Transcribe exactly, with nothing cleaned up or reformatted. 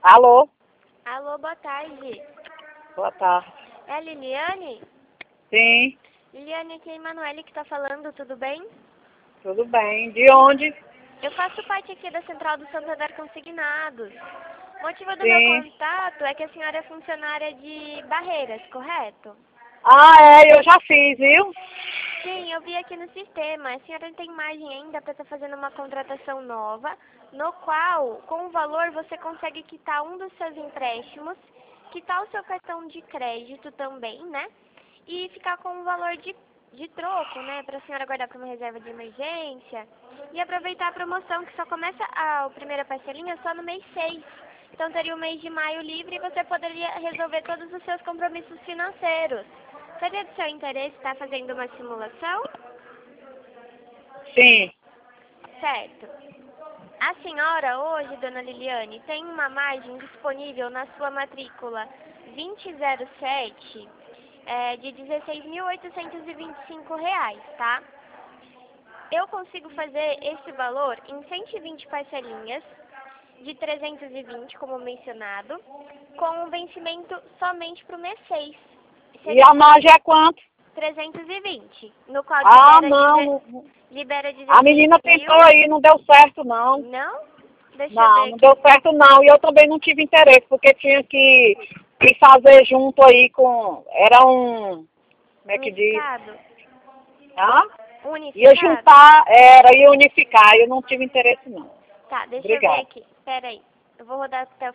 Alô? Alô, boa tarde. Boa tarde. É a Liliane? Sim, Liliane, aqui é a Emanuele que está falando, tudo bem? tudo bem. De onde? Eu faço parte aqui da Central do Santander Consignados. O motivo do meu Sim. contato é que a senhora é funcionária de Barreiras, correto? Ah, é, eu já fiz, viu? Sim, eu vi aqui no sistema. A senhora tem margem ainda para estar fazendo uma contratação nova, no qual, com o valor, você consegue quitar um dos seus empréstimos, quitar o seu cartão de crédito também, né? E ficar com um valor de, de troco, né? Para a senhora guardar para uma reserva de emergência. E aproveitar a promoção, que só começa a, a primeira parcelinha só no mês seis. Então teria o mês de maio livre e você poderia resolver todos os seus compromissos financeiros. Seria do seu interesse estar fazendo uma simulação? Sim. Certo. A senhora hoje, dona Liliane, tem uma margem disponível na sua matrícula vinte zero sete é, de dezesseis mil oitocentos e vinte e cinco reais, tá? Eu consigo fazer esse valor em cento e vinte parcelinhas de trezentos e vinte, como mencionado, com um vencimento somente para o mês seis. E a margem é quanto? trezentos e vinte, no qual Ah, libera, não. deze- libera A dezesseis menina mil. tentou aí, não deu certo, não. Não? Deixa eu Não, ver não aqui. deu certo, não. E eu também não tive interesse, porque tinha que, que fazer junto aí com... Era um... Como é que diz? Unificado? Hã? Ia Unificado? juntar, era, ia unificar. Eu não tive interesse, não. Tá, deixa eu ver Obrigada. aqui. Pera aí. Eu vou rodar até o